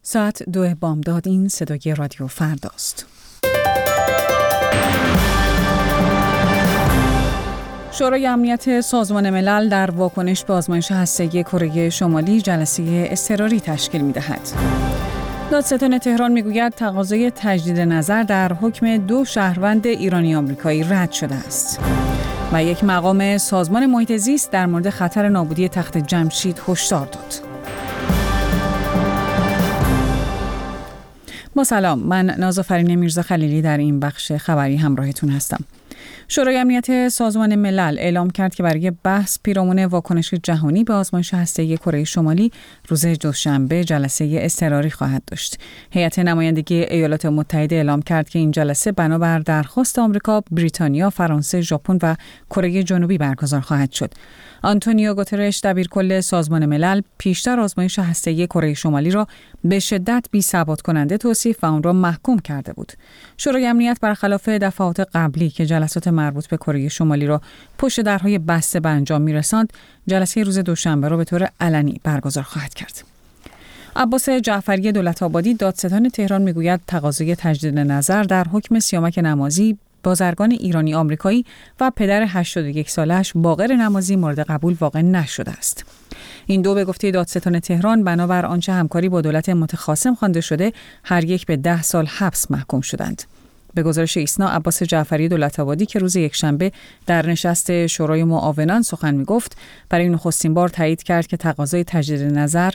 ساعت 2 بامداد. این صدای رادیو فرداست. شورای امنیت سازمان ملل در واکنش به آزمایش هسته‌ای کره شمالی جلسه اضطراری تشکیل می‌دهد. دادستان تهران می‌گوید تقاضای تجدید نظر در حکم 2 شهروند ایرانی آمریکایی رد شده است. و یک مقام سازمان محیط زیست در مورد خطر نابودی تخت جمشید هشدار داد. با سلام، من نازآفرین میرزا خلیلی در این بخش خبری همراهتون هستم. شورای امنیت سازمان ملل اعلام کرد که برای بحث پیرامون واکنش جهانی به آزمایش هسته‌ای کره شمالی روز دوشنبه جلسه اضطراری خواهد داشت. هیئت نمایندگی ایالات متحده اعلام کرد که این جلسه بنابر درخواست آمریکا، بریتانیا، فرانسه، ژاپن و کره جنوبی برگزار خواهد شد. آنتونیو گوترش دبیرکل سازمان ملل پیشتر آزمایش هسته‌ای کره شمالی را به شدت بی‌ثبات کننده توصیف و آن را محکوم کرده بود. شورای امنیت برخلاف دفعات قبلی که جلسات مربوط به کره شمالی را پشت درهای بسته به انجام می‌رساند، جلسه روز دوشنبه را به طور علنی برگزار خواهد کرد. عباس جعفری دولت‌آبادی دادستان تهران می‌گوید تقاضای تجدید نظر در حکم سیامک نمازی، بازرگان ایرانی آمریکایی و پدر 81 سالش باقر نمازی مورد قبول واقع نشده است. این دو به گفته دادستان تهران بنابر آنچه همکاری با دولت متخاصم خوانده شده هر یک به 10 سال حبس محکوم شدند. به گزارش ایسنا، عباس جعفری دولت‌آبادی که روز یکشنبه در نشست شورای معاونان سخن می‌گفت، برای نخستین بار تایید کرد که تقاضای تجدید نظر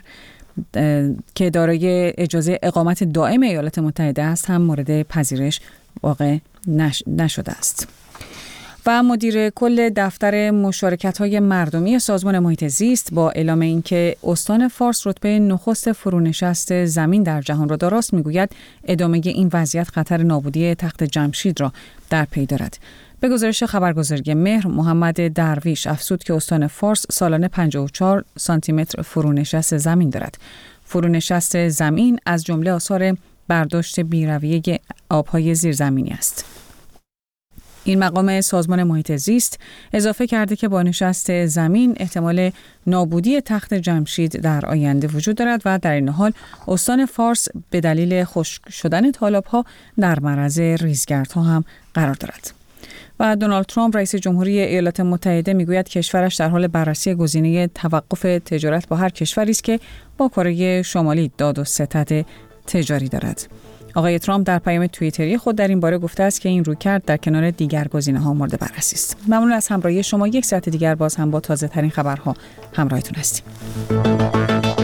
که دارای اجازه اقامت دائم ایالات متحده است هم مورد پذیرش واقع نشده است. و مدیر کل دفتر مشارکت‌های مردمی سازمان محیط زیست با اعلام اینکه استان فارس رتبه نخست فرونشست زمین در جهان را داراست میگوید ادامه این وضعیت خطر نابودی تخت جمشید را در پی دارد. به گزارش خبرگزاری مهر، محمد درویش افزود که استان فارس سالانه 54 سانتی متر فرونشست زمین دارد. فرونشست زمین از جمله آثار برداشت بی‌رویه آب‌های زیرزمینی است. این مقام سازمان محیط زیست اضافه کرده که با نشست زمین احتمال نابودی تخت جمشید در آینده وجود دارد و در این حال استان فارس به دلیل خشک شدن تالاب‌ها در معرض ریزگردها هم قرار دارد. و دونالد ترامپ رئیس جمهوری ایالات متحده میگوید کشورش در حال بررسی گزینه توقف تجارت با هر کشوری است که با کره شمالی داد و ستد تجاری دارد. آقای ترامپ در پیام توییتری خود در این باره گفته است که این رویکرد در کنار دیگر گزینه‌ها مورد بررسی است. ممنون از همراهی شما. یک ساعت دیگر باز هم با تازه‌ترین خبرها همراهتون هستیم.